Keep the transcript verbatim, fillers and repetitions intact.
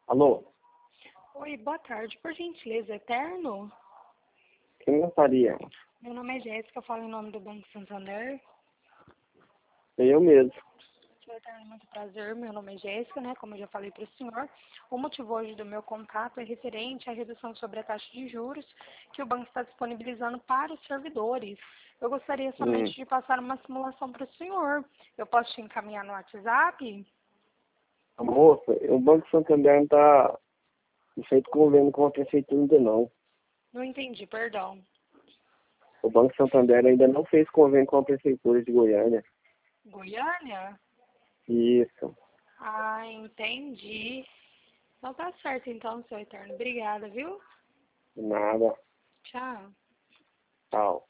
Alô? Oi, boa tarde. Por gentileza, Eterno? Quem gostaria? Meu nome é Jéssica, eu falo em nome do Banco Santander. Eu mesmo. Senhor Eterno, muito prazer. Meu nome é Jéssica, né? Como eu já falei para o senhor. O motivo hoje do meu contato é referente à redução sobre a taxa de juros que o banco está disponibilizando para os servidores. Eu gostaria somente Hum. de passar uma simulação para o senhor. Eu posso te encaminhar no WhatsApp? Moça, o Banco Santander não está feito convênio com a prefeitura ainda não. Não entendi, perdão. O Banco Santander ainda não fez convênio com a prefeitura de Goiânia. Goiânia? Isso. Ah, entendi. Então tá certo então, seu Eterno. Obrigada, viu? Nada. Tchau. Tchau.